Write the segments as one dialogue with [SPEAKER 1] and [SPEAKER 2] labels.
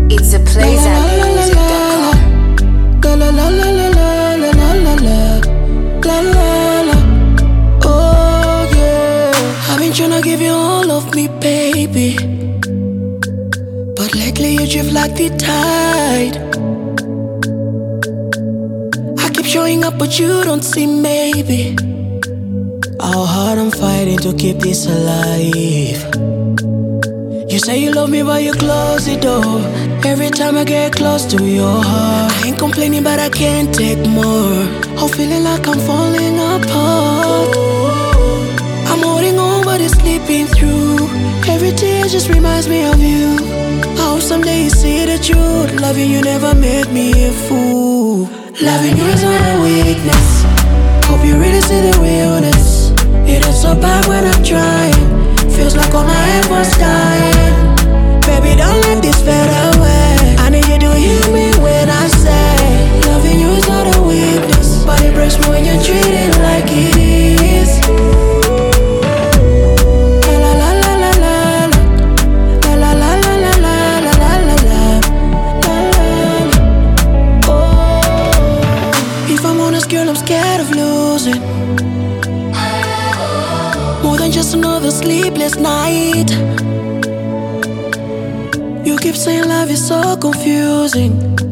[SPEAKER 1] It's a PlayZambiaMusic.com.
[SPEAKER 2] La la la la la la la la la la la la. Oh yeah, I've been tryna give you all of me, baby, but lately you drift like the tide. I keep showing up, but you don't see, maybe how hard I'm fighting to keep this alive. You say you love me, but you close the door every time I get close to your heart. I ain't complaining, but I can't take more. I'm feeling like I'm falling apart. I'm holding on, but it's slipping through. Every tear just reminds me of you. I hope someday you see the truth. Loving you never made me a fool. Loving you is not a weakness. Hope you really see the realness. It is so bad when I'm trying. Feels like all my efforts dying. Baby, don't let this fade away. I need you to hear me when I say loving you is not a weakness, but it breaks me when you treat it like it is. La la la la la la la la la la la la la la la. Oh, if I'm honest, girl, I'm scared of losing. More than just another sleepless night. You keep saying love is so confusing,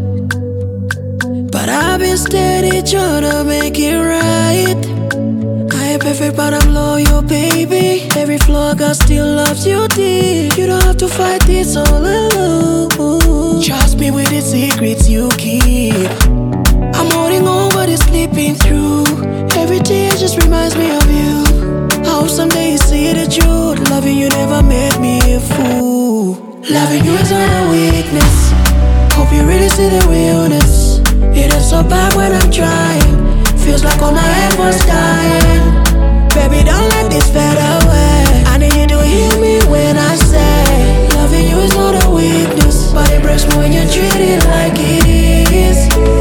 [SPEAKER 2] but I've been steady trying to make it right. I ain't perfect, but I'm loyal, baby. Every flaw I got still loves you deep. You don't have to fight this all alone. Trust me with the secrets you keep. I'm holding on, but it's slipping through. Every tear just reminds me of you. I hope someday you see the truth. Loving you never made me a fool. Loving you is not a weakness. Hope you really see the realness. It is so bad when I'm trying. Feels like all my efforts dying. Baby, don't let this fade away. I need you to hear me when I say loving you is not a weakness, but it breaks me when you treat it like it is.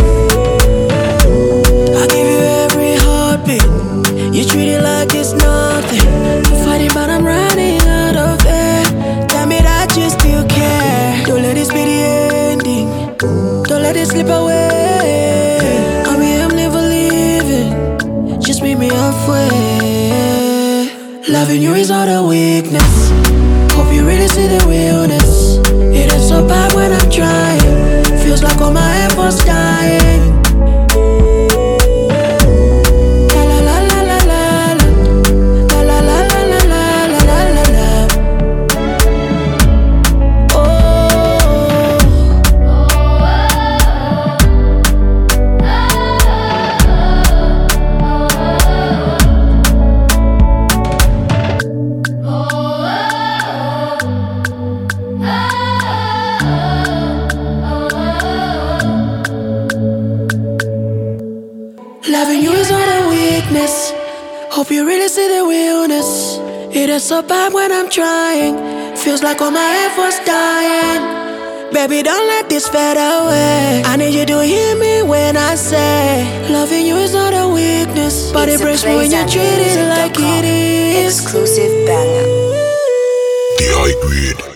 [SPEAKER 2] I give you every heartbeat. You treat it like it's nothing. I'm fighting, but I'm running out of air. Tell me that you still care. Don't let this be the ending. Don't let it slip away. I mean, I'm never leaving. Just meet me halfway. Loving you is not a weakness. Hope you really see the realness. It is so bad when I'm trying. Feels like all my efforts dying. Loving you is not a weakness. Hope you really see the realness. It is so bad when I'm trying. Feels like all my efforts dying. Baby, don't let this fade away. I need you to hear me when I say loving you is not a weakness, but it breaks me when you treat it like it is.
[SPEAKER 1] Exclusive banger.
[SPEAKER 3] The high grade.